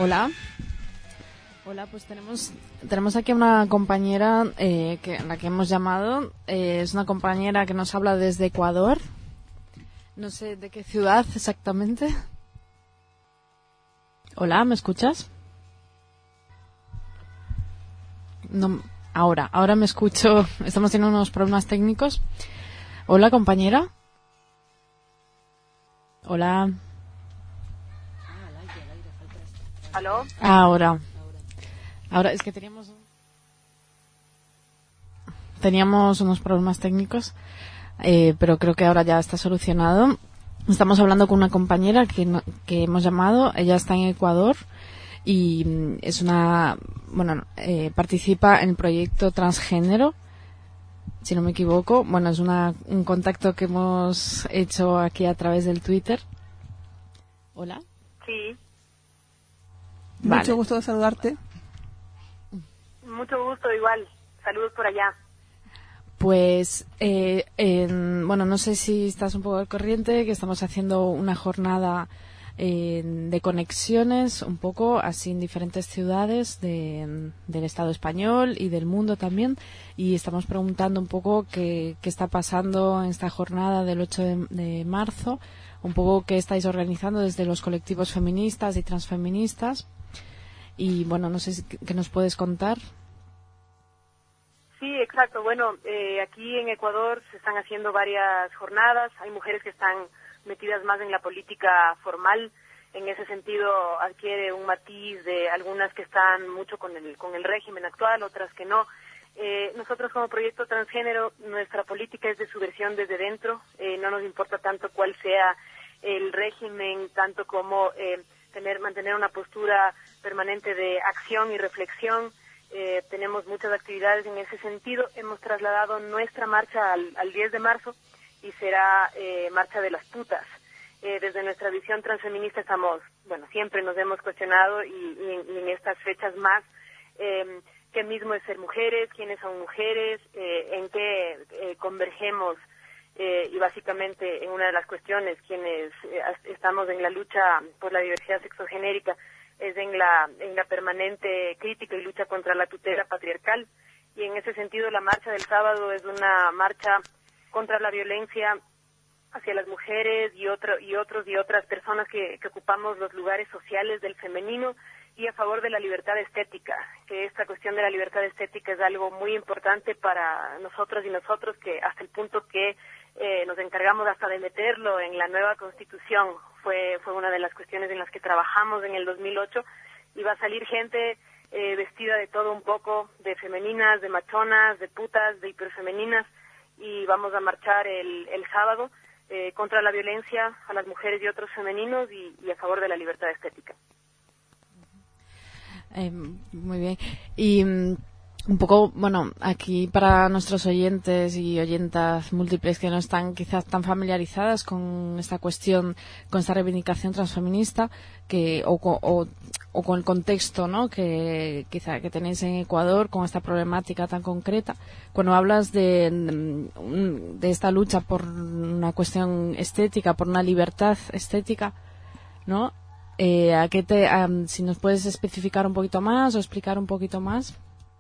Hola. Hola, pues tenemos aquí una compañera la que hemos llamado. Es una compañera que nos habla desde Ecuador. No sé de qué ciudad exactamente. Hola, ¿me escuchas? No, ahora me escucho. Estamos teniendo unos problemas técnicos. Hola, compañera. Hola. ¿Aló? Ahora es que teníamos unos problemas técnicos, pero creo que ahora ya está solucionado. Estamos hablando con una compañera que hemos llamado. Ella está en Ecuador y participa en el proyecto Transgénero, si no me equivoco. Bueno, es un contacto que hemos hecho aquí a través del Twitter. Hola. Sí. Vale. Mucho gusto de saludarte. Mucho gusto, igual. Saludos por allá. Pues, no sé si estás un poco al corriente, que estamos haciendo una jornada de conexiones, un poco así en diferentes ciudades del Estado español y del mundo también, y estamos preguntando un poco qué está pasando en esta jornada del 8 de marzo, un poco qué estáis organizando desde los colectivos feministas y transfeministas, y bueno, no sé qué nos puedes contar. Sí, exacto. Bueno, aquí en Ecuador se están haciendo varias jornadas. Hay mujeres que están metidas más en la política formal. En ese sentido adquiere un matiz de algunas que están mucho con el régimen actual, otras que no. Nosotros como Proyecto Transgénero, nuestra política es de subversión desde dentro. No nos importa tanto cuál sea el régimen, tanto como mantener una postura permanente de acción y reflexión. Tenemos muchas actividades en ese sentido. Hemos trasladado nuestra marcha al 10 de marzo y será Marcha de las Putas. Desde nuestra visión transfeminista siempre nos hemos cuestionado y en estas fechas más, qué mismo es ser mujeres, quiénes son mujeres, en qué convergemos y básicamente en una de las cuestiones quienes estamos en la lucha por la diversidad sexogenérica es en la permanente crítica y lucha contra la tutela patriarcal, y en ese sentido la marcha del sábado es una marcha contra la violencia hacia las mujeres y otras personas que ocupamos los lugares sociales del femenino, y a favor de la libertad estética, que esta cuestión de la libertad estética es algo muy importante para nosotras y nosotros, que hasta el punto que nos encargamos hasta de meterlo en la nueva Constitución. Fue una de las cuestiones en las que trabajamos en el 2008, y va a salir gente vestida de todo un poco, de femeninas, de machonas, de putas, de hiperfemeninas, y vamos a marchar el sábado contra la violencia a las mujeres y otros femeninos y a favor de la libertad estética. Muy bien. Y un poco, aquí para nuestros oyentes y oyentas múltiples que no están quizás tan familiarizadas con esta cuestión, con esta reivindicación transfeminista, o con el contexto, ¿no?, que quizá que tenéis en Ecuador con esta problemática tan concreta. Cuando hablas de esta lucha por una cuestión estética, por una libertad estética, ¿no?, si nos puedes especificar un poquito más o explicar un poquito más.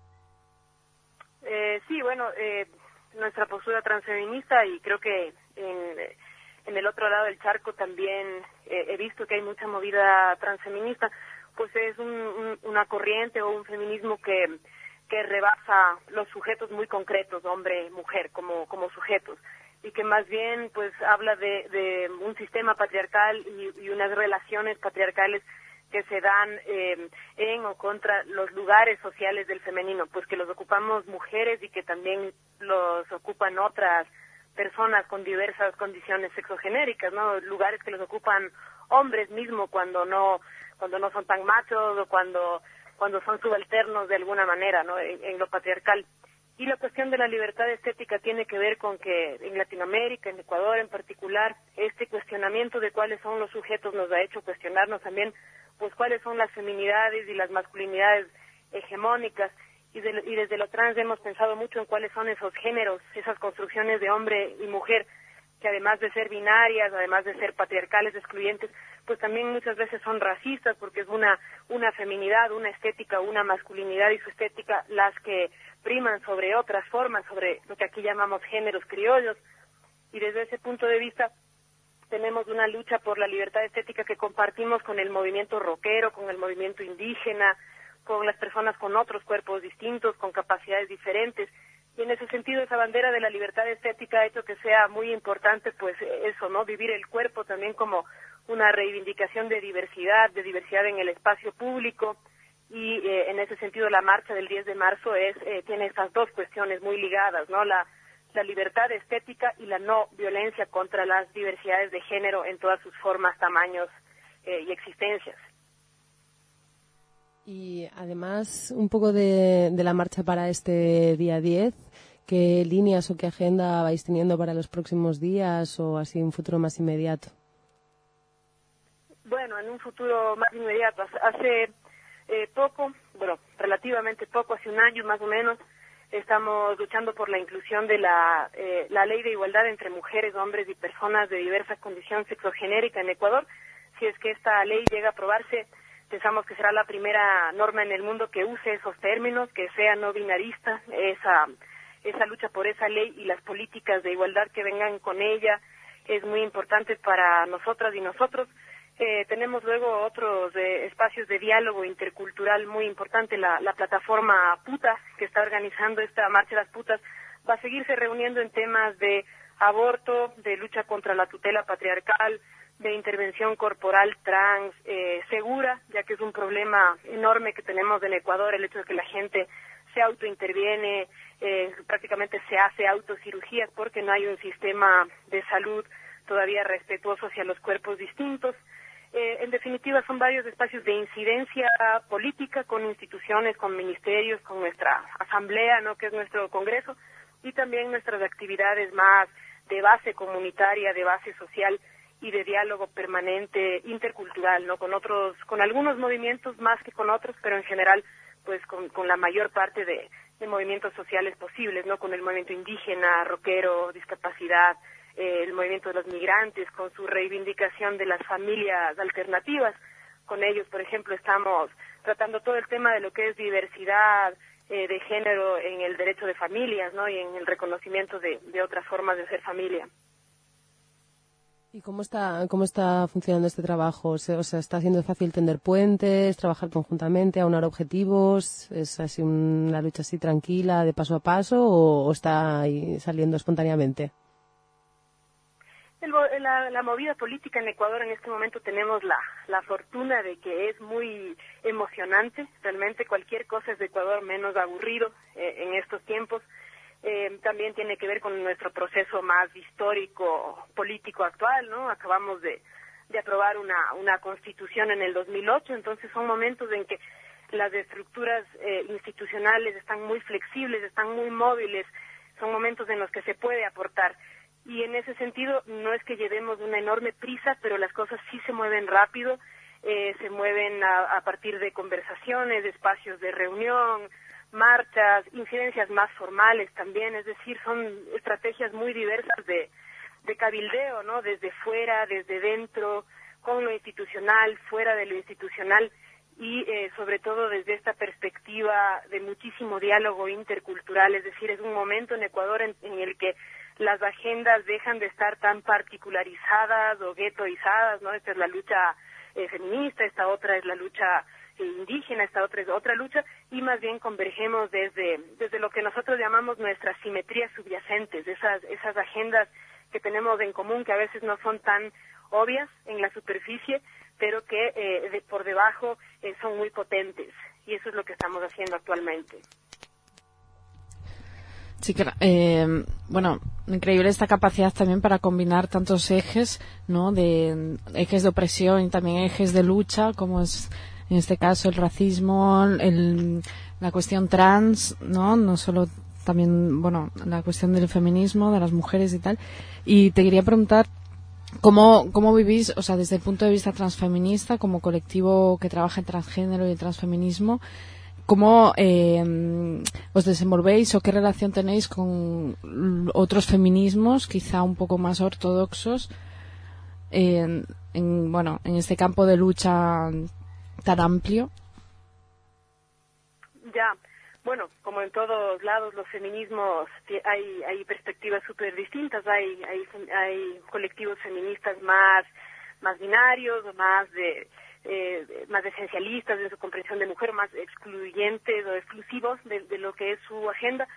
Sí, nuestra postura transfeminista, y creo que en el otro lado del charco también he visto que hay mucha movida transfeminista, pues es una corriente o un feminismo que rebasa los sujetos muy concretos, hombre, mujer, como sujetos, y que más bien pues habla de un sistema patriarcal y unas relaciones patriarcales que se dan en o contra los lugares sociales del femenino, pues que los ocupamos mujeres y que también los ocupan otras personas con diversas condiciones sexogenéricas, ¿no? Lugares que los ocupan hombres mismo cuando no son tan machos o cuando son subalternos de alguna manera, ¿no?, en lo patriarcal. Y la cuestión de la libertad estética tiene que ver con que en Latinoamérica, en Ecuador en particular, este cuestionamiento de cuáles son los sujetos nos ha hecho cuestionarnos también, pues cuáles son las feminidades y las masculinidades hegemónicas, y desde lo trans hemos pensado mucho en cuáles son esos géneros, esas construcciones de hombre y mujer que además de ser binarias, además de ser patriarcales, excluyentes, pues también muchas veces son racistas, porque es una feminidad, una estética, una masculinidad y su estética las que priman sobre otras formas, sobre lo que aquí llamamos géneros criollos. Y desde ese punto de vista tenemos una lucha por la libertad estética que compartimos con el movimiento rockero, con el movimiento indígena, con las personas con otros cuerpos distintos, con capacidades diferentes. Y en ese sentido, esa bandera de la libertad estética ha hecho que sea muy importante, pues eso, ¿no? Vivir el cuerpo también como una reivindicación de diversidad en el espacio público. Y en ese sentido, la marcha del 10 de marzo tiene estas dos cuestiones muy ligadas, ¿no? La libertad estética y la no violencia contra las diversidades de género en todas sus formas, tamaños y existencias. Y además, un poco de la marcha para este día 10, ¿qué líneas o qué agenda vais teniendo para los próximos días o así un futuro más inmediato? Bueno, en un futuro más inmediato, hace relativamente poco, hace un año más o menos, estamos luchando por la inclusión de la ley de igualdad entre mujeres, hombres y personas de diversa condición sexogenérica en Ecuador. Si es que esta ley llega a aprobarse, pensamos que será la primera norma en el mundo que use esos términos, que sea no binarista, esa lucha por esa ley y las políticas de igualdad que vengan con ella es muy importante para nosotras y nosotros. Tenemos luego otros espacios de diálogo intercultural muy importante. La plataforma Puta, que está organizando esta Marcha de las Putas, va a seguirse reuniendo en temas de aborto, de lucha contra la tutela patriarcal, de intervención corporal trans segura, ya que es un problema enorme que tenemos en Ecuador, el hecho de que la gente se autointerviene, prácticamente se hace autocirugías porque no hay un sistema de salud todavía respetuoso hacia los cuerpos distintos. En definitiva, son varios espacios de incidencia política con instituciones, con ministerios, con nuestra asamblea, ¿no?, que es nuestro congreso, y también nuestras actividades más de base comunitaria, de base social y de diálogo permanente intercultural, ¿no?, con algunos movimientos más que con otros, pero en general, pues con la mayor parte de movimientos sociales posibles, ¿no?, con el movimiento indígena, rockero, discapacidad, el movimiento de los migrantes, con su reivindicación de las familias alternativas. Con ellos, por ejemplo, estamos tratando todo el tema de lo que es diversidad de género en el derecho de familias, ¿no?, y en el reconocimiento de otras formas de ser familia. ¿Y cómo está funcionando este trabajo? O sea, ¿está siendo fácil tender puentes, trabajar conjuntamente, aunar objetivos? ¿Es así una lucha así tranquila, de paso a paso, o está ahí saliendo espontáneamente? La movida política en Ecuador en este momento tenemos la fortuna de que es muy emocionante. Realmente cualquier cosa es de Ecuador menos aburrido en estos tiempos. También tiene que ver con nuestro proceso más histórico, político actual, ¿no? Acabamos de aprobar una constitución en el 2008, entonces son momentos en que las estructuras institucionales están muy flexibles, están muy móviles, son momentos en los que se puede aportar. Y en ese sentido no es que llevemos una enorme prisa, pero las cosas sí se mueven rápido, se mueven a partir de conversaciones, de espacios de reunión, marchas, incidencias más formales también, es decir, son estrategias muy diversas de cabildeo, ¿no?, desde fuera, desde dentro, con lo institucional, fuera de lo institucional y sobre todo desde esta perspectiva de muchísimo diálogo intercultural, es decir, es un momento en Ecuador en el que las agendas dejan de estar tan particularizadas o guetoizadas, ¿no? Esta es la lucha feminista, esta otra es la lucha indígena, esta otra es otra lucha, y más bien convergemos desde lo que nosotros llamamos nuestras simetrías subyacentes, esas agendas que tenemos en común, que a veces no son tan obvias en la superficie, pero que por debajo son muy potentes, y eso es lo que estamos haciendo actualmente. Sí, bueno, increíble esta capacidad también para combinar tantos ejes, ¿no?, de ejes de opresión y también ejes de lucha, como es en este caso el racismo, la cuestión trans, no solo también, bueno, la cuestión del feminismo, de las mujeres y tal. Y te quería preguntar cómo vivís, o sea, desde el punto de vista transfeminista, como colectivo que trabaja en transgénero y el transfeminismo, ¿cómo os desenvolvéis o qué relación tenéis con otros feminismos, quizá un poco más ortodoxos, en este campo de lucha tan amplio? Ya, bueno, como en todos lados los feminismos hay perspectivas súper distintas, hay colectivos feministas más binarios, más esencialistas en su comprensión de mujer, más excluyentes o exclusivos de lo que es su agenda.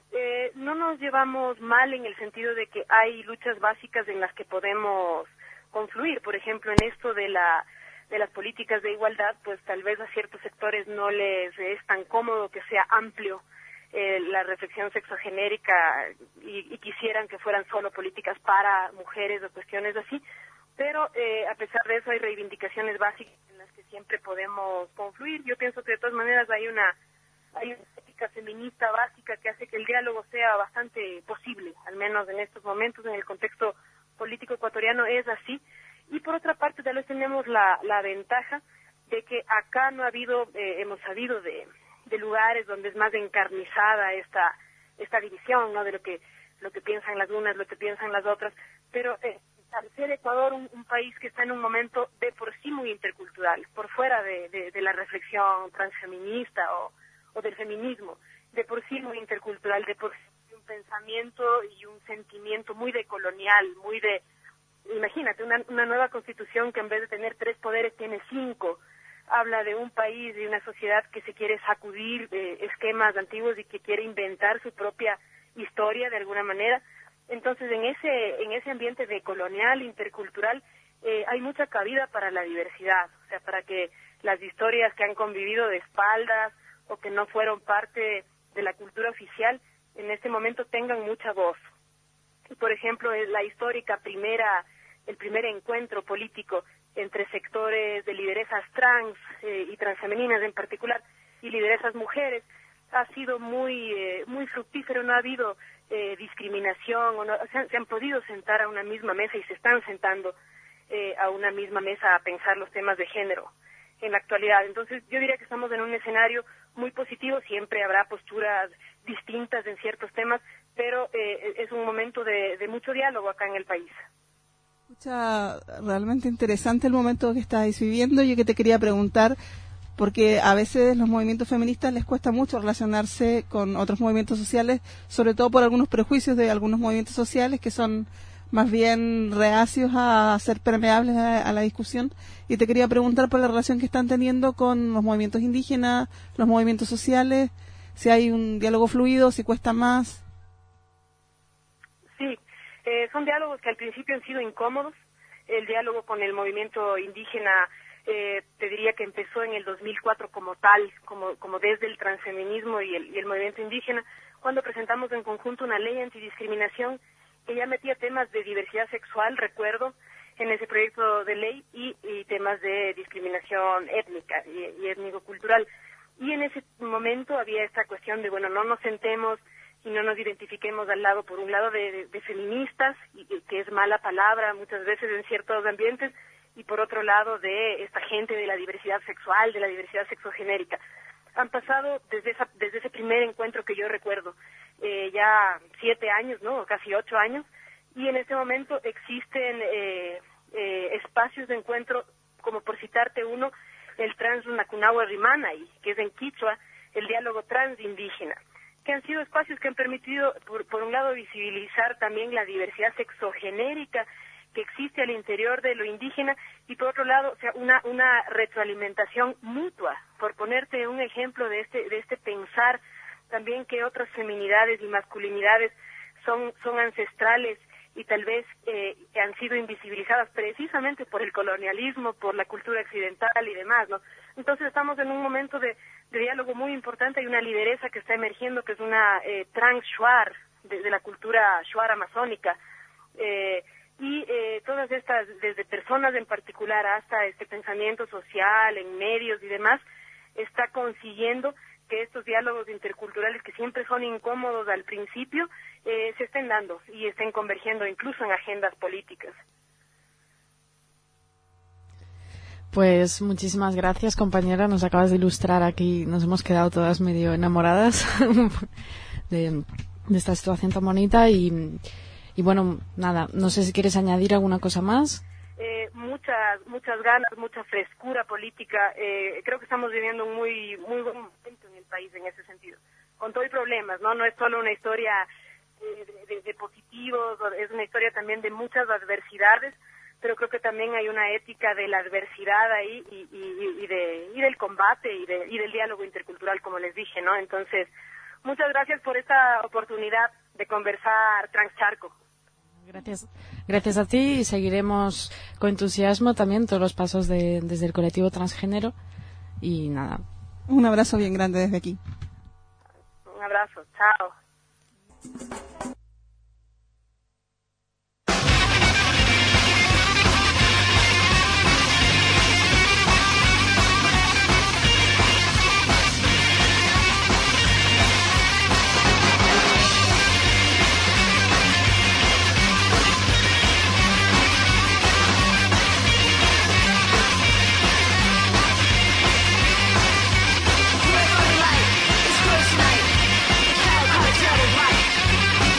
No nos llevamos mal en el sentido de que hay luchas básicas en las que podemos confluir. Por ejemplo, en esto de las políticas de igualdad, pues tal vez a ciertos sectores no les es tan cómodo que sea amplio la reflexión sexogenérica y quisieran que fueran solo políticas para mujeres o cuestiones así, pero a pesar de eso hay reivindicaciones básicas en las que siempre podemos confluir. Yo pienso que de todas maneras hay una ética feminista básica que hace que el diálogo sea bastante posible, al menos en estos momentos, en el contexto político ecuatoriano es así. Y por otra parte, tal vez tenemos la ventaja de que acá no ha habido, hemos sabido de lugares donde es más encarnizada esta división, ¿no? De lo que piensan las unas, lo que piensan las otras, pero al ser Ecuador un país que está en un momento de por sí muy intercultural, por fuera de la reflexión transfeminista o del feminismo, de por sí muy intercultural, de por sí un pensamiento y un sentimiento muy decolonial, muy de... Imagínate, una nueva constitución que en vez de tener 3 poderes tiene 5, habla de un país y una sociedad que se quiere sacudir esquemas antiguos y que quiere inventar su propia historia de alguna manera. Entonces, en ese ambiente decolonial, intercultural, hay mucha cabida para la diversidad, o sea, para que las historias que han convivido de espaldas o que no fueron parte de la cultura oficial, en este momento tengan mucha voz. Y, por ejemplo, la histórica el primer encuentro político entre sectores de lideresas trans y transfemeninas en particular y lideresas mujeres ha sido muy fructífero. No ha habido discriminación, se han podido sentar a una misma mesa y se están sentando a una misma mesa a pensar los temas de género en la actualidad. Entonces, yo diría que estamos en un escenario muy positivo. Siempre habrá posturas distintas en ciertos temas, pero es un momento de mucho diálogo acá en el país. Escucha, realmente interesante el momento que estáis viviendo. Yo que te quería preguntar, porque a veces los movimientos feministas les cuesta mucho relacionarse con otros movimientos sociales, sobre todo por algunos prejuicios de algunos movimientos sociales que son más bien reacios a ser permeables a la discusión. Y te quería preguntar por la relación que están teniendo con los movimientos indígenas, los movimientos sociales, si hay un diálogo fluido, si cuesta más. Sí, son diálogos que al principio han sido incómodos. El diálogo con el movimiento indígena, te diría que empezó en el 2004 como tal, como desde el transfeminismo y el movimiento indígena, cuando presentamos en conjunto una ley antidiscriminación que ya metía temas de diversidad sexual, recuerdo, en ese proyecto de ley y temas de discriminación étnica y étnico-cultural. Y en ese momento había esta cuestión de, bueno, no nos sentemos y no nos identifiquemos al lado, por un lado, de feministas, y que es mala palabra muchas veces en ciertos ambientes, y por otro lado de esta gente de la diversidad sexual, de la diversidad sexogenérica. Han pasado desde ese primer encuentro que yo recuerdo, ya 7 años, ¿no? Casi 8 años, y en este momento existen espacios de encuentro, como por citarte uno, el Trans Nakunawa Rimanay, que es en Quichua, el diálogo transindígena, que han sido espacios que han permitido, por un lado, visibilizar también la diversidad sexogenérica que existe al interior de lo indígena, y por otro lado, o sea, una retroalimentación mutua. Por ponerte un ejemplo de este pensar también que otras feminidades y masculinidades son ancestrales y tal vez han sido invisibilizadas precisamente por el colonialismo, por la cultura occidental y demás, ¿no? Entonces estamos en un momento de diálogo muy importante. Hay una lideresa que está emergiendo, que es una trans shuar, de la cultura shuar amazónica, y todas estas, desde personas en particular hasta este pensamiento social, en medios y demás, está consiguiendo que estos diálogos interculturales, que siempre son incómodos al principio, se estén dando y estén convergiendo incluso en agendas políticas. Pues muchísimas gracias, compañera. Nos acabas de ilustrar aquí. Nos hemos quedado todas medio enamoradas de esta situación tan bonita. Y bueno, nada, no sé si quieres añadir alguna cosa más. Muchas ganas, mucha frescura política. Creo que estamos viviendo un muy buen momento en el país en ese sentido. Con todo y problemas, ¿no? No es solo una historia de positivos, es una historia también de muchas adversidades, pero creo que también hay una ética de la adversidad ahí y del combate y del diálogo intercultural, como les dije, ¿no? Entonces, muchas gracias por esta oportunidad de conversar Transcharco. Gracias a ti, y seguiremos con entusiasmo también todos los pasos desde el colectivo transgénero. Y nada. Un abrazo bien grande desde aquí. Un abrazo, chao. It's first night. The cow cartel is right.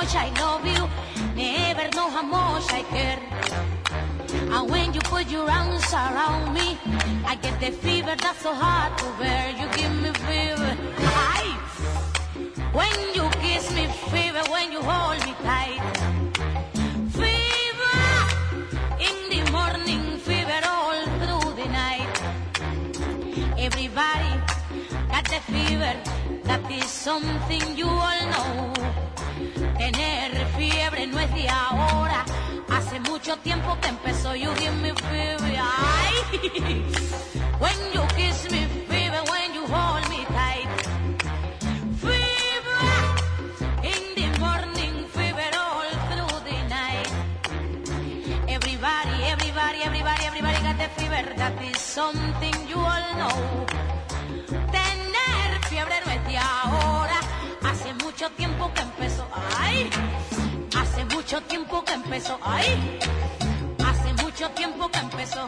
much I love you, never know how much I care. And when you put your arms around me, I get the fever that's so hard to bear. You give me fever, aye. When you kiss me, fever, when you hold me tight. Fever, in the morning, fever all through the night. Everybody got the fever, that is something you all know. Tener fiebre no es de ahora, hace mucho tiempo que empezó. You give me fever, ay. When you kiss me, fever, when you hold me tight. Fever, in the morning, fever all through the night. Everybody, everybody, everybody, everybody got the fever, that is something you all know. Tener fiebre no es de ahora, hace mucho tiempo que empezó, ay. Hace mucho tiempo que empezó, ay. Hace mucho tiempo que empezó.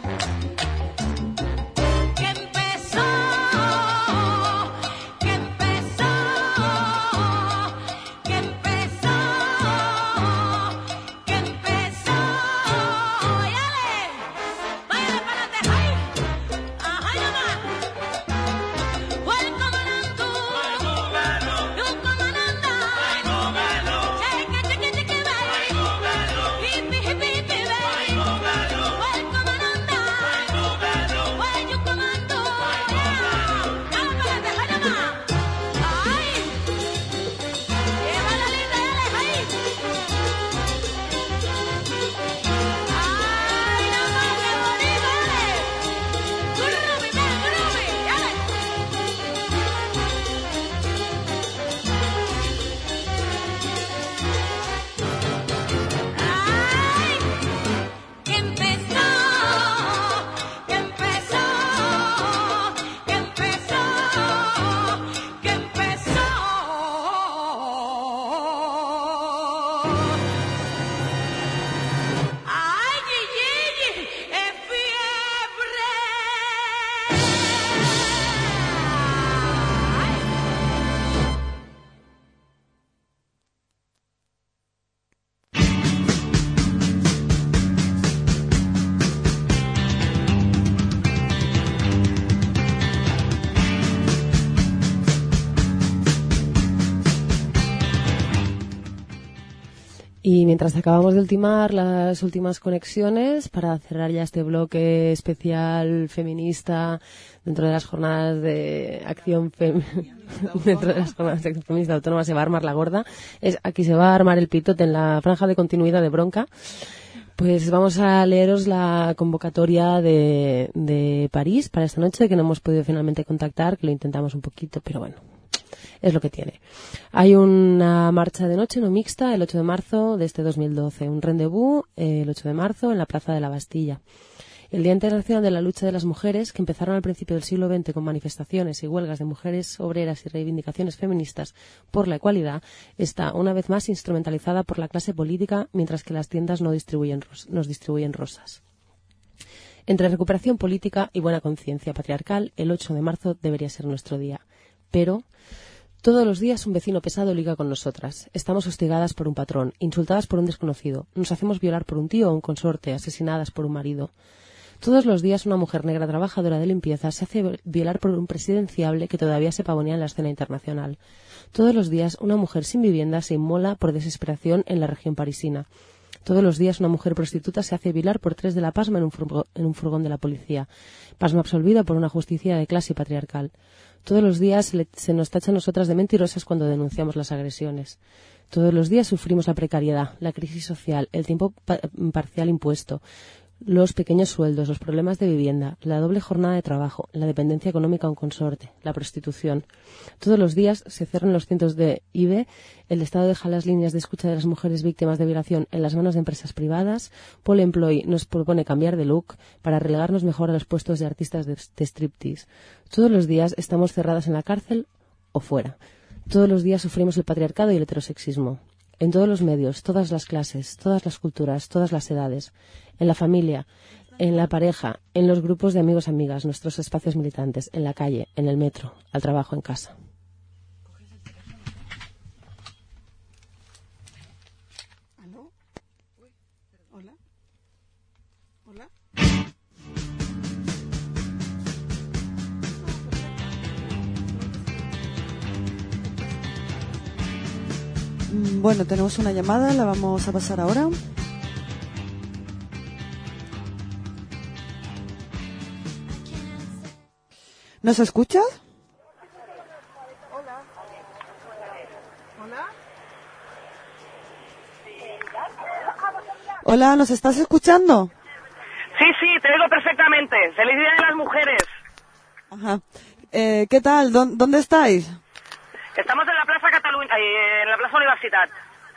Que empezó. Que empezó. Que empezó. Que empezó. ¡Yale! ¡Váyale para adelante, ay! ¡Ajá, nomás! ¡Fue el comandante! ¡Un comandante! ¡Cheque, cheque, cheque, baby! ¡Hippie, hippie, hippie, baby! ¡Fue el comandante! ¡Fue you comando! ¡Dale para adelante, ay, nomás! ¡Ay! ¡Lleva la lista, dale, ay! ¡Ay, nomás, qué bonito, dale! ¡Groovy, man, groovy! ¡Dale! ¡Ay! Que empezó, que empezó, que empezó, que empezó. Ay, Gigi, es fiebre. Ay. Y mientras acabamos de ultimar las últimas conexiones, para cerrar ya este bloque especial feminista dentro de las jornadas de acción dentro de las jornadas de acción feminista autónoma, se va a armar la gorda. Aquí se va a armar el pitote en la franja de continuidad de Bronca. Pues vamos a leeros la convocatoria de París para esta noche, que no hemos podido finalmente contactar, que lo intentamos un poquito, pero bueno, es lo que tiene. Hay una marcha de noche no mixta el 8 de marzo de este 2012, un rendezvous el 8 de marzo en la Plaza de la Bastilla. El Día Internacional de la Lucha de las Mujeres, que empezaron al principio del siglo XX con manifestaciones y huelgas de mujeres obreras y reivindicaciones feministas por la igualdad, está una vez más instrumentalizada por la clase política, mientras que las tiendas nos distribuyen rosas. Entre recuperación política y buena conciencia patriarcal, el 8 de marzo debería ser nuestro día. Pero todos los días un vecino pesado liga con nosotras. Estamos hostigadas por un patrón, insultadas por un desconocido. Nos hacemos violar por un tío o un consorte, asesinadas por un marido. Todos los días una mujer negra trabajadora de limpieza se hace violar por un presidenciable que todavía se pavonea en la escena internacional. Todos los días una mujer sin vivienda se inmola por desesperación en la región parisina. Todos los días una mujer prostituta se hace violar por 3 de la Pasma en un furgón de la policía. Pasma absolvida por una justicia de clase y patriarcal. Todos los días se nos tacha a nosotras de mentirosas cuando denunciamos las agresiones. Todos los días sufrimos la precariedad, la crisis social, el tiempo parcial impuesto, los pequeños sueldos, los problemas de vivienda, la doble jornada de trabajo, la dependencia económica a un consorte, la prostitución. Todos los días se cierran los cientos de IBE, el Estado deja las líneas de escucha de las mujeres víctimas de violación en las manos de empresas privadas, Pole Employ nos propone cambiar de look para relegarnos mejor a los puestos de artistas de striptease. Todos los días estamos cerradas en la cárcel o fuera. Todos los días sufrimos el patriarcado y el heterosexismo. En todos los medios, todas las clases, todas las culturas, todas las edades, en la familia, en la pareja, en los grupos de amigos, amigas, nuestros espacios militantes, en la calle, en el metro, al trabajo, en casa. Bueno, tenemos una llamada, la vamos a pasar ahora. ¿Nos escuchas? Hola. Hola. Hola, ¿nos estás escuchando? Sí, te oigo perfectamente. ¡Feliz Día de las Mujeres! Ajá. ¿Qué tal? ¿Dónde estáis? Estamos en la Plaza Cataluña, en la Plaza Universitat.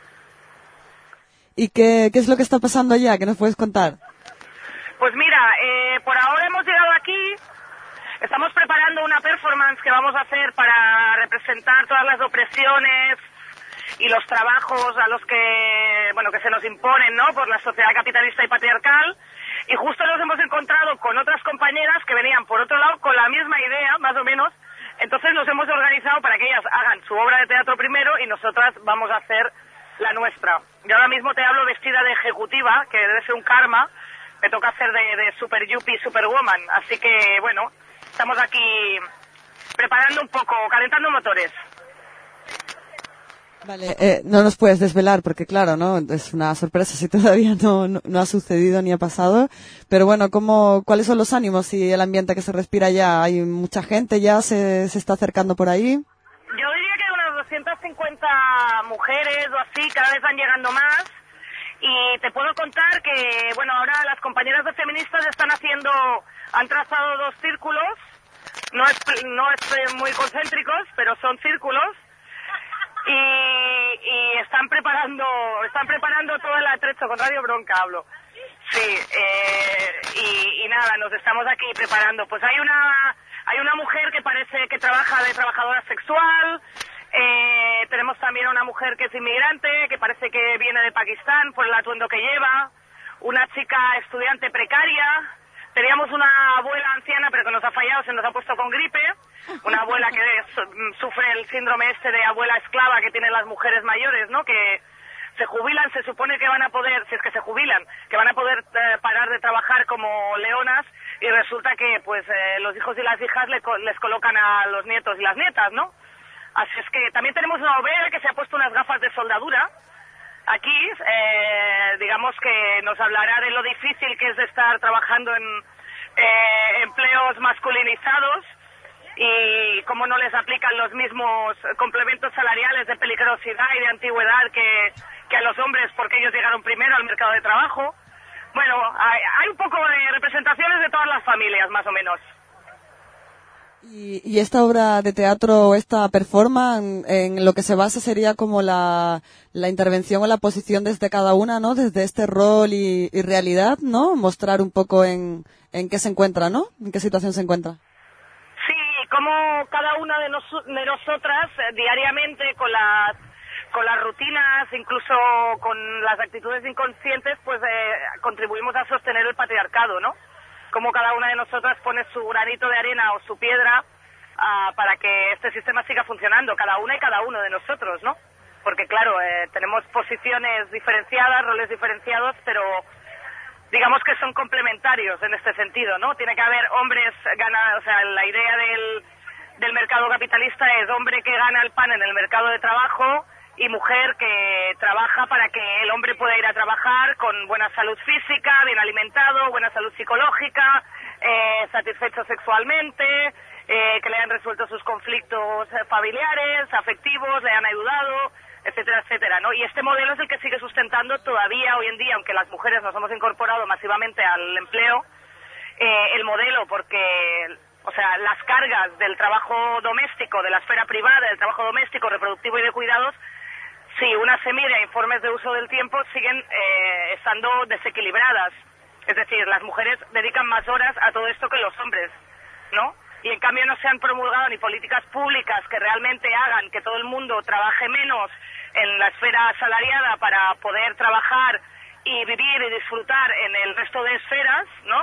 ¿Y qué es lo que está pasando allá? ¿Qué nos puedes contar? Pues mira, por ahora hemos llegado aquí. Estamos preparando una performance que vamos a hacer para representar todas las opresiones y los trabajos a los que se nos imponen, ¿no?, por la sociedad capitalista y patriarcal. Y justo nos hemos encontrado con otras compañeras que venían por otro lado con la misma idea, más o menos. Entonces nos hemos organizado para que ellas hagan su obra de teatro primero y nosotras vamos a hacer la nuestra. Yo ahora mismo te hablo vestida de ejecutiva, que debe ser un karma. Me toca hacer de super yuppie, superwoman. Así que, bueno, estamos aquí preparando un poco, calentando motores. Vale, no nos puedes desvelar porque claro, ¿no? Es una sorpresa si todavía no ha sucedido ni ha pasado. Pero bueno, ¿cuáles son los ánimos y el ambiente que se respira ya? ¿Hay mucha gente ya? ¿Se está acercando por ahí? Yo diría que unas 250 mujeres o así, cada vez van llegando más. Y te puedo contar que, bueno, ahora las compañeras de feministas han trazado 2 círculos. No es muy concéntricos, pero son círculos. Y están preparando todo el atrecho, con Radio Bronca hablo. Sí, y nada, nos estamos aquí preparando. Pues hay una mujer que parece que trabaja de trabajadora sexual. Tenemos también una mujer que es inmigrante, que parece que viene de Pakistán por el atuendo que lleva. Una chica estudiante precaria. Teníamos una abuela anciana, pero que nos ha fallado, se nos ha puesto con gripe. Una abuela que sufre el síndrome de abuela esclava que tienen las mujeres mayores, ¿no? Que se jubilan, se supone que van a poder, si es que se jubilan, que van a poder parar de trabajar como leonas, y resulta que pues los hijos y las hijas les colocan a los nietos y las nietas, ¿no? Así es que también tenemos una obrera que se ha puesto unas gafas de soldadura. Aquí, digamos que nos hablará de lo difícil que es de estar trabajando en empleos masculinizados y cómo no les aplican los mismos complementos salariales de peligrosidad y de antigüedad que a los hombres, porque ellos llegaron primero al mercado de trabajo. Bueno, hay un poco de representaciones de todas las familias, más o menos. Y esta obra de teatro, esta performance, en lo que se basa sería como la intervención o la posición desde cada una, ¿no? Desde este rol y realidad, ¿no? Mostrar un poco en qué se encuentra, ¿no? En qué situación se encuentra. Sí, como cada una de nosotras diariamente con las rutinas, incluso con las actitudes inconscientes, pues contribuimos a sostener el patriarcado, ¿no? Como cada una de nosotras pone su granito de arena o su piedra para que este sistema siga funcionando, cada una y cada uno de nosotros, ¿no? Porque claro, tenemos posiciones diferenciadas, roles diferenciados, pero digamos que son complementarios en este sentido, ¿no? Tiene que haber hombres o sea, la idea del mercado capitalista es hombre que gana el pan en el mercado de trabajo y mujer que trabaja para que el hombre pueda ir a trabajar con buena salud física, bien alimentado, buena salud psicológica, satisfecho sexualmente, que le hayan resuelto sus conflictos familiares, afectivos, le han ayudado, etcétera, etcétera, ¿no? Y este modelo es el que sigue sustentando todavía hoy en día, aunque las mujeres nos hemos incorporado masivamente al empleo, el modelo, porque, o sea, las cargas del trabajo doméstico, de la esfera privada, del trabajo doméstico, reproductivo y de cuidados, si una se mira informes de uso del tiempo, siguen estando desequilibradas. Es decir, las mujeres dedican más horas a todo esto que los hombres, ¿no? Y en cambio no se han promulgado ni políticas públicas que realmente hagan que todo el mundo trabaje menos en la esfera asalariada para poder trabajar y vivir y disfrutar en el resto de esferas, ¿no?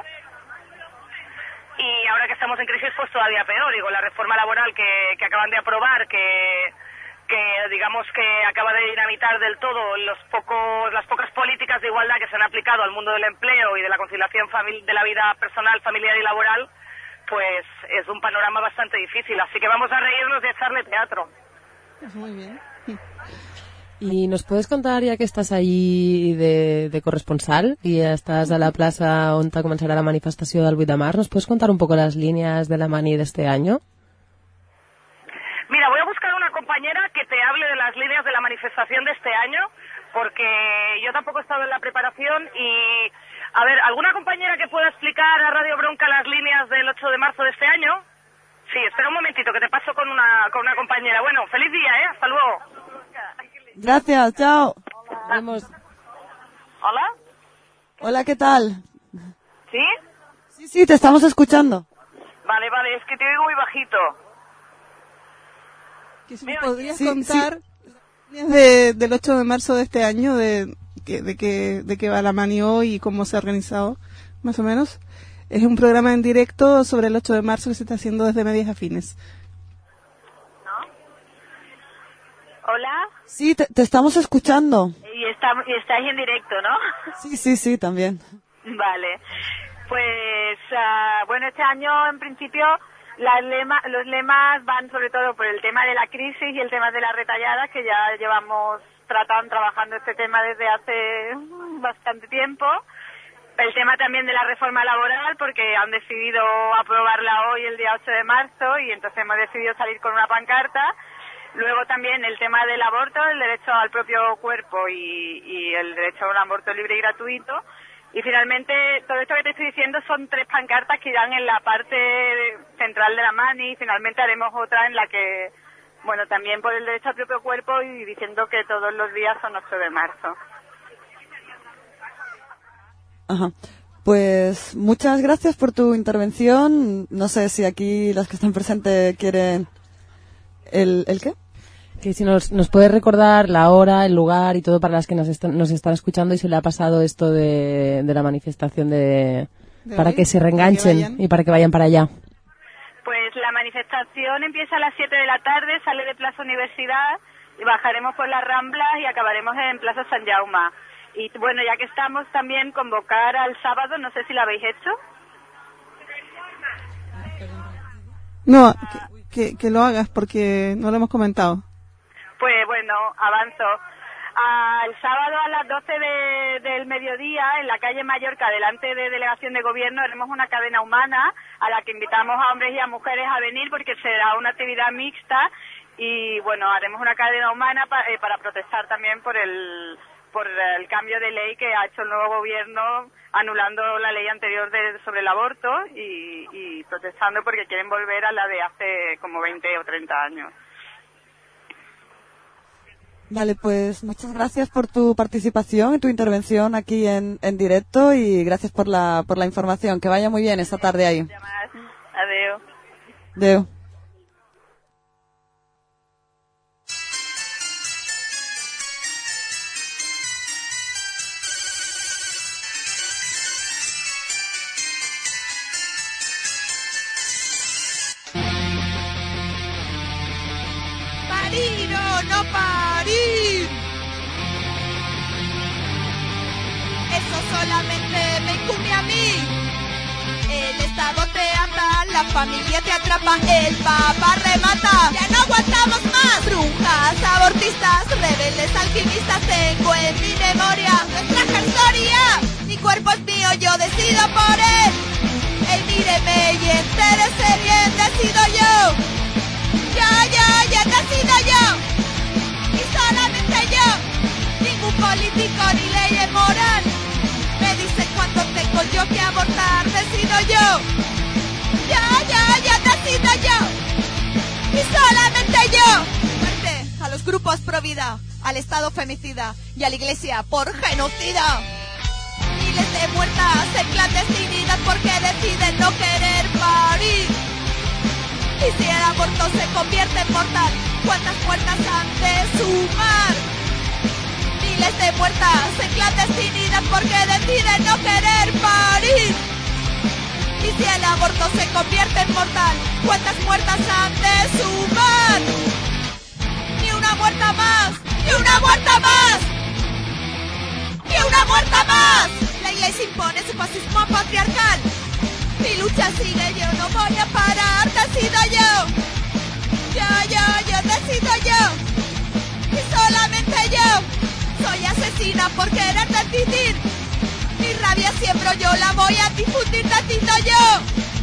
Y ahora que estamos en crisis, pues todavía peor. Digo, la reforma laboral que acaban de aprobar, que digamos que acaba de dinamitar del todo las pocas políticas de igualdad que se han aplicado al mundo del empleo y de la conciliación de la vida personal, familiar y laboral, pues es un panorama bastante difícil. Así que vamos a reírnos y a echarle teatro. Muy bien. ¿Y nos puedes contar, ya que estás ahí de corresponsal y ya estás a la plaça on començarà la manifestació del 8 de març, nos puedes contar un poco las líneas de la mani de este año? Mira, voy a buscar una compañera que te hable de las líneas de la manifestación de este año, porque yo tampoco he estado en la preparación y, a ver, ¿alguna compañera que pueda explicar a Radio Bronca las líneas del 8 de marzo de este año? Sí, espera un momentito, que te paso con una compañera. Bueno, feliz día, ¿eh? Hasta luego. Gracias, chao. Vemos. ¿Hola? Hola, ¿qué tal? ¿Sí? Sí, te estamos escuchando. Vale, es que te oigo muy bajito. ¿Que si me podrías contar del 8 de marzo de este año, de qué va la mani hoy y cómo se ha organizado, más o menos? Es un programa en directo sobre el 8 de marzo que se está haciendo desde Medias Afines. ¿Hola? Sí, te estamos escuchando. Y estáis en directo, ¿no? Sí, también. Vale. Pues, bueno, este año, en principio, los lemas van sobre todo por el tema de la crisis y el tema de las retalladas, que ya llevamos trabajando este tema desde hace bastante tiempo. El tema también de la reforma laboral, porque han decidido aprobarla hoy, el día 8 de marzo, y entonces hemos decidido salir con una pancarta. Luego también el tema del aborto, el derecho al propio cuerpo y el derecho a un aborto libre y gratuito. Y finalmente, todo esto que te estoy diciendo son 3 pancartas que irán en la parte central de la mani, y finalmente haremos otra en la que, bueno, también por el derecho al propio cuerpo y diciendo que todos los días son 8 de marzo. Ajá. Pues muchas gracias por tu intervención. No sé si aquí las que están presentes quieren... ¿El qué? Que si nos puedes recordar la hora, el lugar y todo para las que nos están escuchando y si le ha pasado esto de la manifestación para que se reenganchen y para que vayan para allá. Pues la manifestación empieza a las 7 de la tarde, sale de Plaza Universidad y bajaremos por las Ramblas y acabaremos en Plaza San Jaume. Y bueno, ya que estamos, también convocar al sábado, no sé si lo habéis hecho. No, que lo hagas porque no lo hemos comentado. Pues bueno, avanzo. El sábado a las 12 del mediodía, en la calle Mallorca, delante de Delegación de Gobierno, haremos una cadena humana a la que invitamos a hombres y a mujeres a venir porque será una actividad mixta y bueno, haremos una cadena humana para protestar también por el cambio de ley que ha hecho el nuevo gobierno, anulando la ley anterior sobre el aborto y protestando porque quieren volver a la de hace como 20 o 30 años. Vale, pues muchas gracias por tu participación y tu intervención aquí en directo y gracias por la información. Que vaya muy bien esta tarde ahí. Adeu. Adeu. No parir. Eso solamente me incumbe a mí. El Estado te ata, la familia te atrapa, el Papa remata. Ya no aguantamos más. Brujas, abortistas, rebeldes, alquimistas, tengo en mi memoria nuestra historia. Mi cuerpo es mío, yo decido por él. Él míreme y entérese bien, decido yo. Ya decido yo. Y solamente yo, ningún político ni ley moral me dice cuánto tengo yo que abortar, decido yo. Ya decido yo. Y solamente yo. Muerte a los grupos pro vida, al Estado femicida y a la Iglesia por genocida. Miles de muertas en clandestinidad porque deciden no querer parir. Y si el aborto se convierte en mortal, ¿cuántas muertas han de sumar? Miles de muertas en clandestinidad porque deciden no querer parir. Y si el aborto se convierte en mortal, ¿cuántas muertas han de sumar? Ni una muerta más, ni una muerta más, ni una muerta más. La Iglesia impone su fascismo patriarcal. Mi lucha sigue, yo no voy a parar, decido yo. Yo decido yo. Y solamente yo. soy asesina por querer decidir. Mi rabia siembro yo, la voy a difundir, decido yo.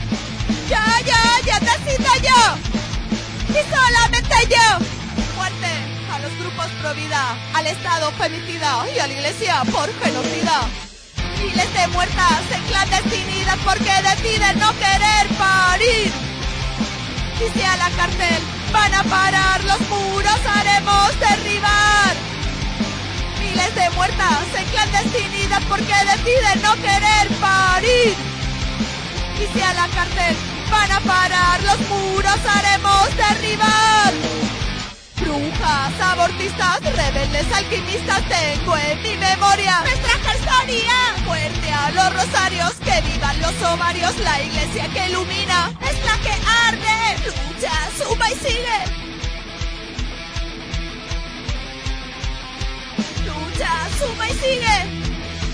Yo decido yo. Y solamente yo. Muerte a los grupos pro vida, al Estado femicida y a la Iglesia por genocida. Miles de muertas en clandestinidad porque deciden no querer parir. Y si a la cárcel van a parar, los muros haremos derribar. Miles de muertas en clandestinidad porque deciden no querer parir. Y si a la cárcel van a parar, los muros haremos derribar. Brujas, abortistas, rebeldes, alquimistas, tengo en mi memoria nuestra gestoría. Fuerte a los rosarios, que vivan los ovarios, la iglesia que ilumina es la que arde. Lucha, suma y sigue. Lucha, suma y sigue.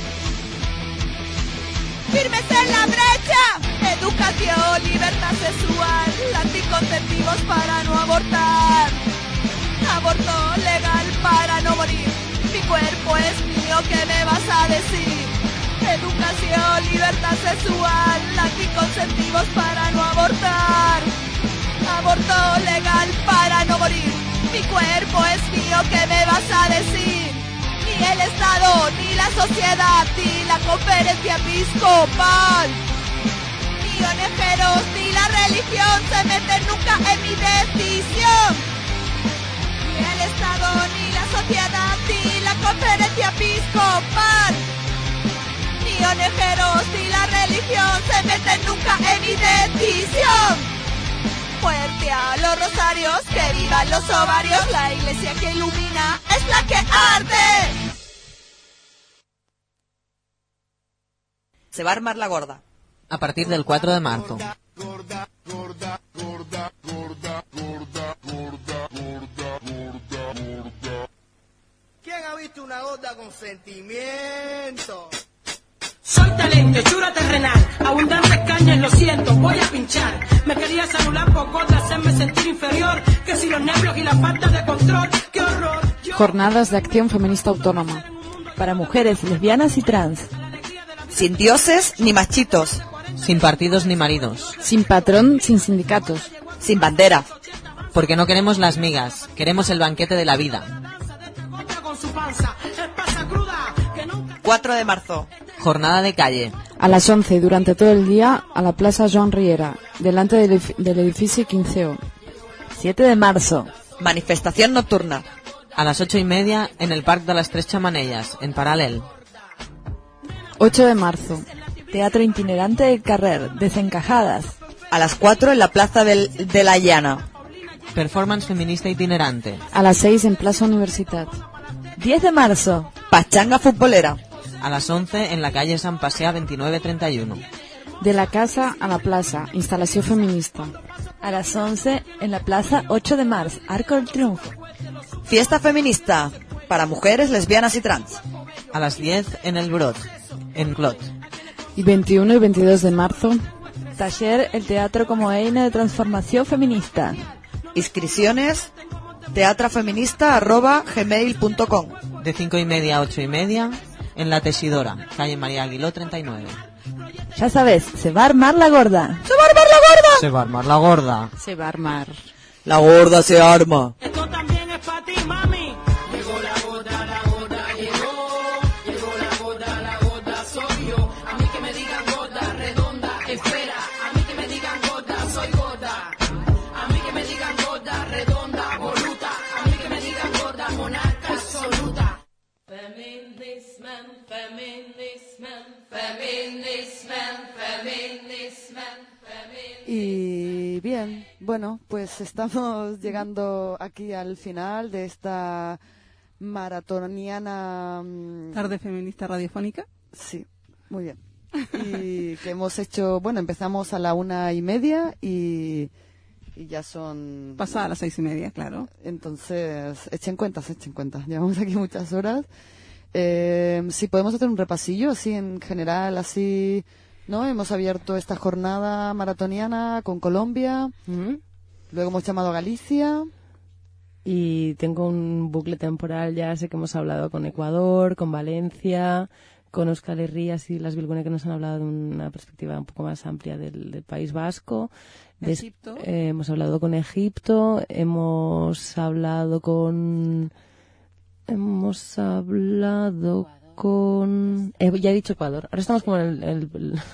Firmes en la brecha. Educación, libertad sexual, anticonceptivos para no abortar. Aborto legal para no morir. Mi cuerpo es mío, ¿qué me vas a decir? Educación, libertad sexual, anticonceptivos para no abortar. Aborto legal para no morir. Mi cuerpo es mío, ¿qué me vas a decir? Ni el Estado, ni la sociedad, ni la conferencia episcopal, ni ONGeros, ni la religión se meten nunca en mi decisión. Ni el Estado, ni la sociedad, ni la conferencia episcopal, ni ONGeros, ni la religión se meten nunca en mi decisión. Fuerte a los rosarios, que vivan los ovarios, la iglesia que ilumina es la que arde. Se va a armar la gorda. A partir del 4 de marzo. ¿Quién ha visto una gorda con sentimiento? Soy talento, hechura terrenal, abundantes cañas, lo siento, voy a pinchar. Me querías anular por gorda, hacerme sentir inferior, que si los nervios y la falta de control, qué horror. Jornadas de acción feminista autónoma. Para mujeres, lesbianas y trans. Sin dioses ni machitos. Sin partidos ni maridos. Sin patrón, sin sindicatos. Sin bandera. Porque no queremos las migas, queremos el banquete de la vida. 4 de marzo. Jornada de calle. A las 11 y durante todo el día a la Plaza Joan Riera, delante del edificio Quinceo. 7 de marzo. Manifestación nocturna. A las 8:30 en el Parc de las Tres Xamanelles, en Paral·lel. 8 de marzo. Teatro itinerante del Carrer, Desencajadas. A las 4 en la Plaza de la Llana. Performance feminista itinerante. A las 6 en Plaza Universitat. 10 de marzo. Pachanga futbolera. A las 11 en la calle San Pasea 2931. De la casa a la plaza, instalación feminista. A las 11 en la Plaza 8 de Març, Arco del Triunfo. Fiesta feminista para mujeres, lesbianas y trans. A las 10 en el Brot, en Clot. Y 21 y 22 de marzo. Taller El Teatro como eina de transformación feminista. Inscripciones teatrafeminista@gmail.com. De 5:30 a 8:30 en La Tesidora, calle María Aguiló 39. Ya sabes, se va a armar la gorda. ¡Se va a armar la gorda! Se va a armar la gorda. Se va a armar. La gorda se arma. Esto también es para ti, mami. Llegó la gorda, llegó. Llegó la gorda soy yo. A mí que me digan gorda, redonda, espera. A mí que me digan gorda, soy gorda. A mí que me digan gorda, redonda, voluta. A mí que me digan gorda, monarca absoluta. Feminist man, feminist man, feminist man, feminist man. Y bien, bueno, pues estamos llegando aquí al final de esta maratoniana... Tarde feminista radiofónica. Sí, muy bien. Y que hemos hecho, bueno, empezamos a la 1:30 y ya son... Pasada las 6:30, claro. Entonces, echen cuentas. Llevamos aquí muchas horas. Sí, podemos hacer un repasillo, así en general, así... ¿No? Hemos abierto esta jornada maratoniana con Colombia, luego hemos llamado a Galicia Y tengo un bucle temporal, ya sé que hemos hablado con Ecuador, con Valencia, con Euskal Herria y las Bilgune, que nos han hablado de una perspectiva un poco más amplia del País Vasco. Egipto. Hemos hablado con Egipto, hemos hablado con... ya he dicho Ecuador. Ahora estamos como en el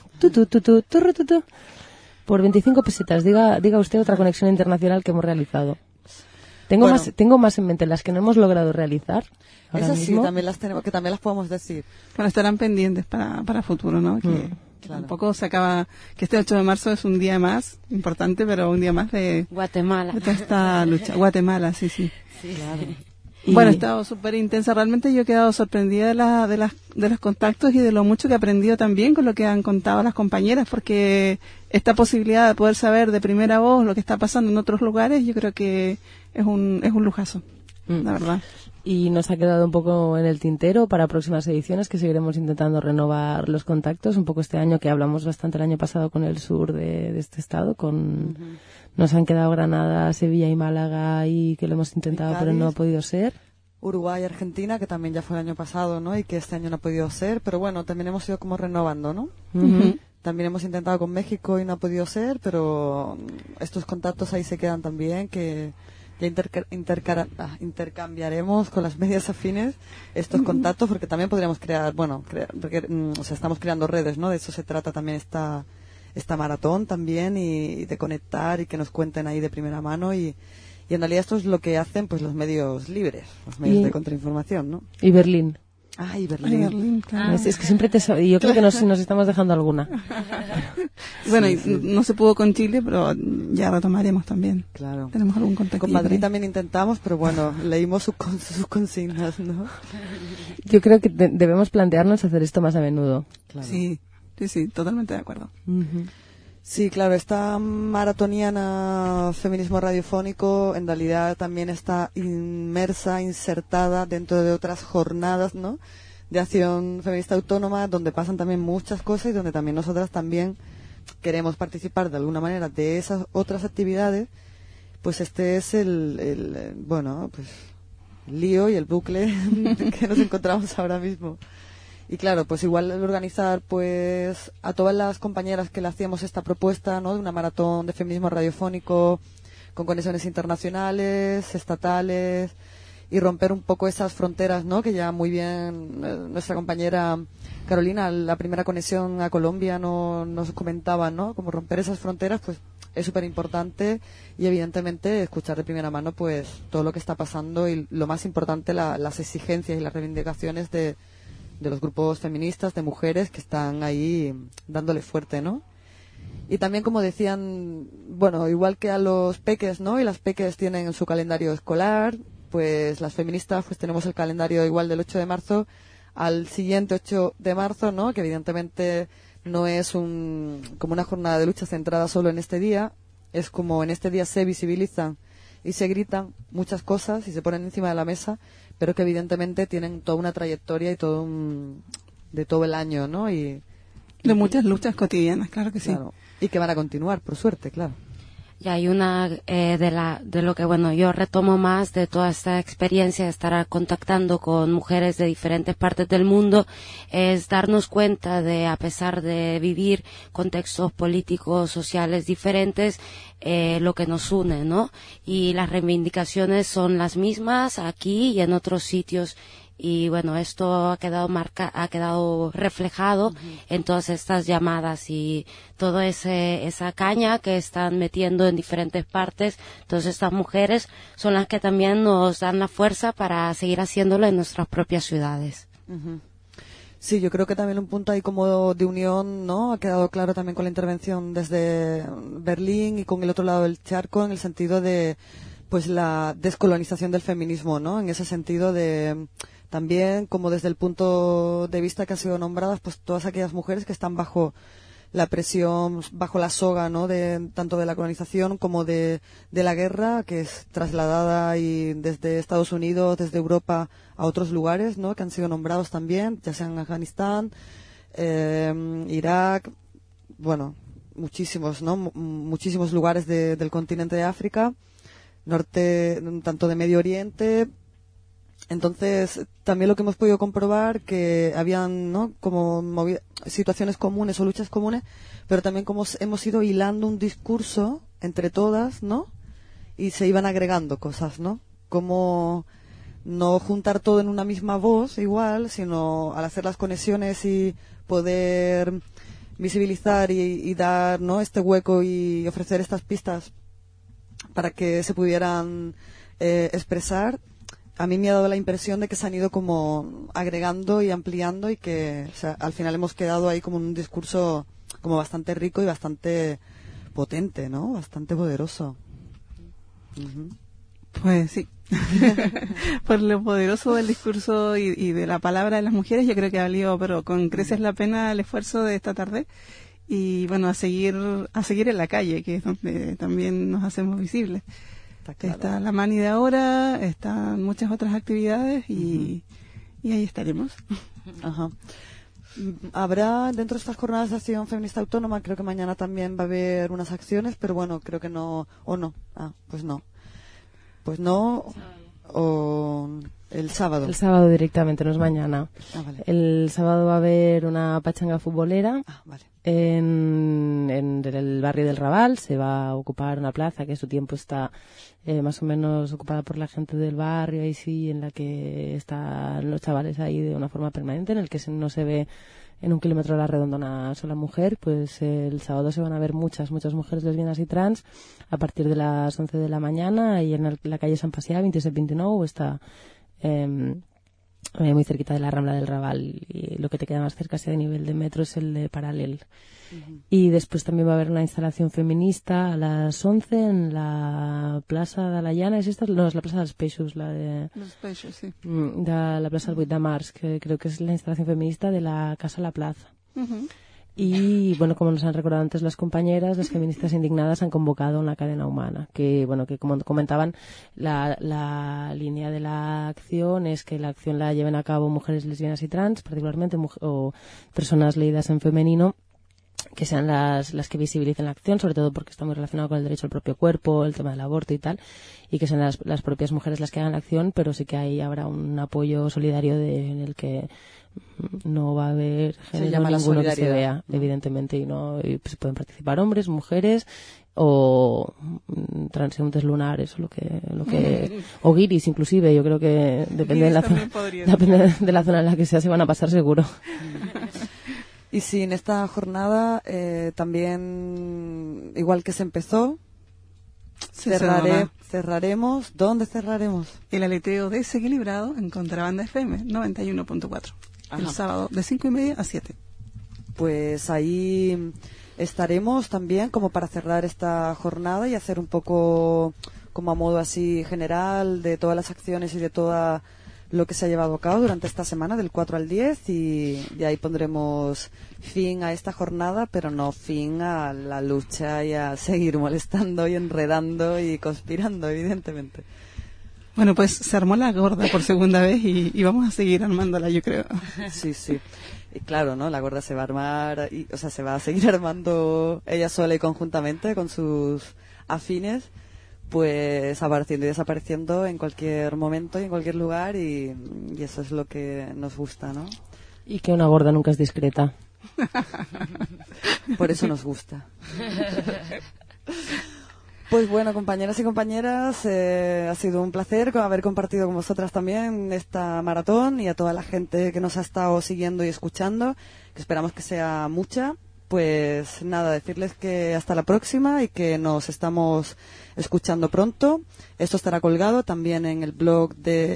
por 25 pesetas. Diga usted otra conexión internacional que hemos realizado. Tengo más en mente las que no hemos logrado realizar. Esas sí, mismo. también las tenemos, que también las podemos decir. Bueno, estarán pendientes para futuro, ¿no? Que tampoco se acaba, que este 8 de marzo es un día más importante, pero un día más de Guatemala. De toda esta lucha. Guatemala, sí. Claro. Bueno, ha estado súper intensa. Realmente yo he quedado sorprendida de los contactos y de lo mucho que he aprendido también con lo que han contado las compañeras, porque esta posibilidad de poder saber de primera voz lo que está pasando en otros lugares, yo creo que es un lujazo, la verdad. Y nos ha quedado un poco en el tintero para próximas ediciones, que seguiremos intentando renovar los contactos. Un poco este año, que hablamos bastante el año pasado con el sur de este estado, nos han quedado Granada, Sevilla y Málaga, y que lo hemos intentado pero no ha podido ser. Uruguay, Argentina, que también ya fue el año pasado, ¿no? Y que este año no ha podido ser, pero bueno, también hemos ido como renovando, ¿no? También hemos intentado con México y no ha podido ser, pero estos contactos ahí se quedan también, que ya intercambiaremos con las medias afines estos contactos, porque también podríamos crear, estamos creando redes, ¿no? De eso se trata también esta maratón también, y de conectar y que nos cuenten ahí de primera mano, y en realidad esto es lo que hacen pues los medios libres, los medios de contrainformación, ¿no? Y Berlín. Y Berlín. Claro. Es que siempre yo creo que nos estamos dejando alguna. Bueno, y no se pudo con Chile, pero ya retomaremos también. Claro. Tenemos algún contacto. Con Madrid también intentamos, pero bueno, leímos sus consignas, ¿no? Yo creo que debemos plantearnos hacer esto más a menudo. Claro. Sí, totalmente de acuerdo. Sí, claro, esta maratoniana feminismo radiofónico en realidad también está insertada dentro de otras jornadas, ¿no?, de acción feminista autónoma, donde pasan también muchas cosas y donde también nosotras también queremos participar de alguna manera de esas otras actividades. Pues este es el lío y el bucle que nos encontramos ahora mismo. Y claro, pues igual organizar pues a todas las compañeras que le hacíamos esta propuesta, ¿no?, de una maratón de feminismo radiofónico con conexiones internacionales, estatales, y romper un poco esas fronteras, ¿no?, que ya muy bien nuestra compañera Carolina, la primera conexión a Colombia, nos comentaba, ¿no?, como romper esas fronteras, pues es súper importante, y evidentemente escuchar de primera mano pues todo lo que está pasando, y lo más importante, las exigencias y las reivindicaciones de los grupos feministas, de mujeres que están ahí dándole fuerte, ¿no? Y también, como decían, bueno, igual que a los peques, ¿no?, y las peques tienen su calendario escolar, pues las feministas pues tenemos el calendario igual del 8 de marzo al siguiente 8 de marzo, ¿no?, que evidentemente no es como una jornada de lucha centrada solo en este día, es como en este día se visibilizan y se gritan muchas cosas y se ponen encima de la mesa, pero que evidentemente tienen toda una trayectoria y de todo el año, ¿no? Y de muchas luchas cotidianas, claro que sí. Claro. Y que van a continuar, por suerte, claro. Y hay una de lo que, bueno, yo retomo más de toda esta experiencia de estar contactando con mujeres de diferentes partes del mundo, es darnos cuenta de, a pesar de vivir contextos políticos, sociales diferentes, lo que nos une, ¿no? Y las reivindicaciones son las mismas aquí y en otros sitios. Y bueno, esto ha quedado reflejado en todas estas llamadas y toda esa caña que están metiendo en diferentes partes. Entonces estas mujeres son las que también nos dan la fuerza para seguir haciéndolo en nuestras propias ciudades. Sí, yo creo que también un punto ahí como de unión, ¿no?, ha quedado claro también con la intervención desde Berlín y con el otro lado del charco, en el sentido de pues la descolonización del feminismo, ¿no?, en ese sentido de también como desde el punto de vista que han sido nombradas, pues todas aquellas mujeres que están bajo la presión, bajo la soga, ¿no?, de tanto de la colonización como de la guerra, que es trasladada y desde Estados Unidos, desde Europa a otros lugares, ¿no?, que han sido nombrados también, ya sea en Afganistán, Irak, bueno, muchísimos, ¿no?, muchísimos lugares del continente de África, tanto de Medio Oriente. Entonces, también lo que hemos podido comprobar que habían, ¿no?, como situaciones comunes o luchas comunes, pero también como hemos ido hilando un discurso entre todas, ¿no? Y se iban agregando cosas, ¿no? Como no juntar todo en una misma voz igual, sino al hacer las conexiones y poder visibilizar y dar, ¿no?, este hueco y ofrecer estas pistas para que se pudieran expresar. A mí me ha dado la impresión de que se han ido como agregando y ampliando y que, o sea, al final hemos quedado ahí como un discurso como bastante rico y bastante potente, ¿no? Bastante poderoso. Uh-huh. Pues sí. Por lo poderoso del discurso y de la palabra de las mujeres, yo creo que ha valido, pero con creces la pena el esfuerzo de esta tarde. Y bueno, a seguir en la calle, que es donde también nos hacemos visibles. Está la Mani de ahora, están muchas otras actividades y ahí estaremos. Ajá. Habrá dentro de estas jornadas de acción feminista autónoma, creo que mañana también va a haber unas acciones, pero bueno, creo que no, o no. Pues no, o el sábado. El sábado directamente, no es mañana. Vale. El sábado va a haber una pachanga futbolera. Vale. En el barrio del Raval se va a ocupar una plaza que a su tiempo está más o menos ocupada por la gente del barrio, ahí sí, en la que están los chavales ahí de una forma permanente, en el que no se ve en 1 kilómetro a la redonda una sola mujer. Pues el sábado se van a ver muchas mujeres lesbianas y trans a partir de las 11 de la mañana, ahí en la calle San Pacià 27-29, está muy cerquita de la Rambla del Raval, y lo que te queda más cerca de nivel de metro es el de Paral·lel. Uh-huh. Y después también va a haber una instalación feminista a las 11 en la Plaça de la Llana. ¿Es esta? No, es la Plaça dels Peixos, la de... Los Peixos, sí. De la Plaça del 8 de Març, que creo que es la instalación feminista de la Casa La Plaza. Uh-huh. Y bueno, como nos han recordado antes las compañeras, las feministas indignadas han convocado una cadena humana, que bueno, que como comentaban, la línea de la acción es que la acción la lleven a cabo mujeres lesbianas y trans, particularmente, o personas leídas en femenino, que sean las que visibilicen la acción, sobre todo porque está muy relacionado con el derecho al propio cuerpo, el tema del aborto y tal, y que sean las propias mujeres las que hagan la acción, pero sí que ahí habrá un apoyo solidario en el que no va a haber género ninguno que se vea, evidentemente, y pues pueden participar hombres, mujeres o transeúntes lunares o lo que o guiris inclusive. Yo creo que depende de la zona en la que sea, se van a pasar seguro. Y sí, en esta jornada también, igual que se empezó, cerraremos. ¿Dónde cerraremos? El aleteo desequilibrado en Contrabanda FM 91.4. El sábado de 5:30 a 7. Pues ahí estaremos también como para cerrar esta jornada y hacer un poco como a modo así general de todas las acciones y de todo lo que se ha llevado a cabo durante esta semana del 4 al 10 y ahí pondremos fin a esta jornada, pero no fin a la lucha y a seguir molestando y enredando y conspirando, evidentemente. Bueno, pues se armó la gorda por segunda vez y vamos a seguir armándola, yo creo. Sí. Y claro, ¿no? La gorda se va a armar, se va a seguir armando ella sola y conjuntamente con sus afines, pues apareciendo y desapareciendo en cualquier momento y en cualquier lugar y eso es lo que nos gusta, ¿no? Y que una gorda nunca es discreta. Por eso nos gusta. Pues bueno, compañeras y compañeras, ha sido un placer haber compartido con vosotras también esta maratón y a toda la gente que nos ha estado siguiendo y escuchando, que esperamos que sea mucha. Pues nada, decirles que hasta la próxima y que nos estamos escuchando pronto. Esto estará colgado también en el blog de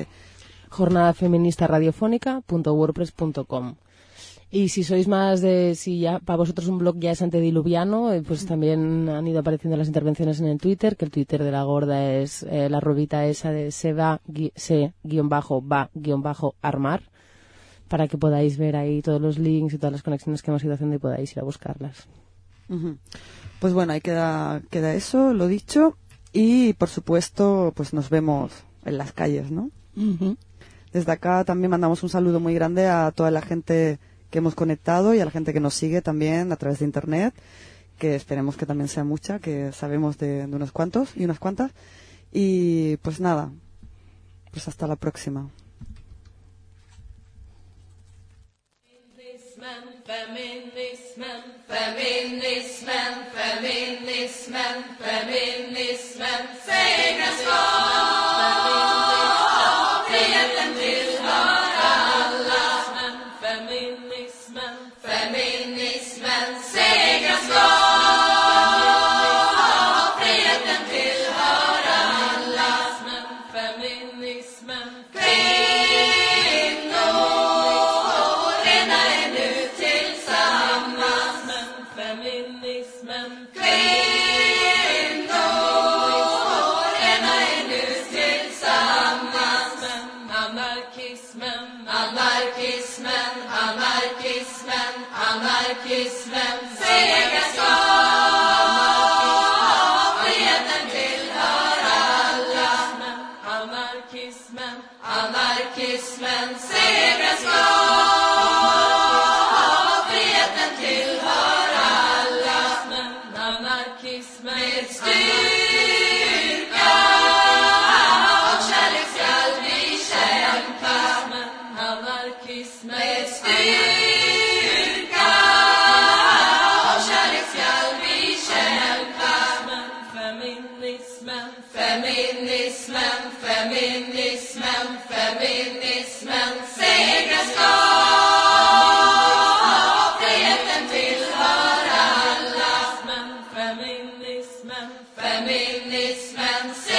jornadafeministaradiofónica.wordpress.com. Y si sois más si ya para vosotros un blog ya es antediluviano, pues también han ido apareciendo las intervenciones en el Twitter, que el Twitter de la gorda es la arrobita esa de se_va_armar, para que podáis ver ahí todos los links y todas las conexiones que hemos ido haciendo y podáis ir a buscarlas. Uh-huh. Pues bueno, ahí queda eso, lo dicho, y por supuesto pues nos vemos en las calles, ¿no? Uh-huh. Desde acá también mandamos un saludo muy grande a toda la gente que hemos conectado y a la gente que nos sigue también a través de internet, que esperemos que también sea mucha, que sabemos de unos cuantos y unas cuantas, Y pues nada, pues hasta la próxima. Feminismen